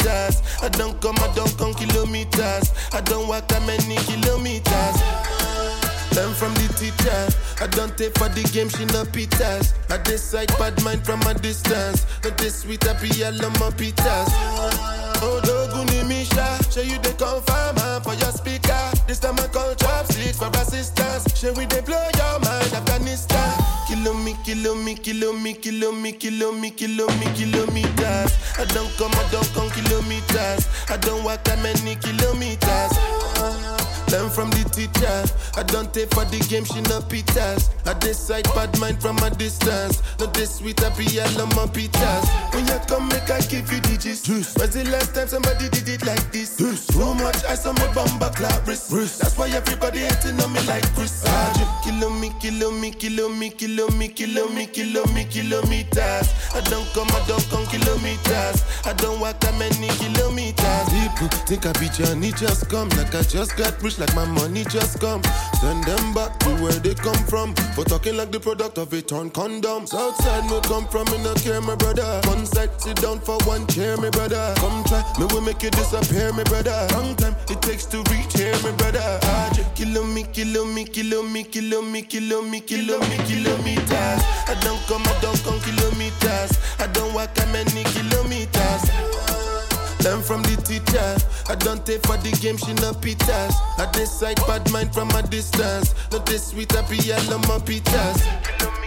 kilometers. I don't come kilometers. I don't walk that many kilometers. Learn from the teacher. I don't take for the game, she no pitas. I decide bad mind from a distance. Not this sweet, happy, I love my pitas. Oh, Doguni Misha, show you the confirm for your speaker. This time I call chopsticks for assistance. Show we they blow your mind, Afghanistan. Kilometers. I don't come kilometers. I don't walk that many kilometers. Learn from the teacher. I don't take for the game, she no pitas. I decide bad mind from a distance. Not this sweet, happy, I love my pitas. When you come, make I give you the gist. When's the last time somebody did it like this? Too much ice on my bumper clap wrist. That's why everybody hating on me like Chris. Kilometers. I don't come kilometers. I don't walk that many kilometers. People think I be Johnny, just come. Like I just got rich, like my money just come. Send them back to where they come from. For talking like the product of a torn condom. Southside no come from, me no care, my brother. One side, sit down for one chair, my brother. Come try, me will make you disappear, my brother. Long time it takes to reach here, my brother. Kilometers. I don't come kilometers. I don't walk that many kilometers. Learn from the teacher. I don't take for the game, she no pitas. I decide bad mind from a distance. Not this sweet, happy, I love my pitas.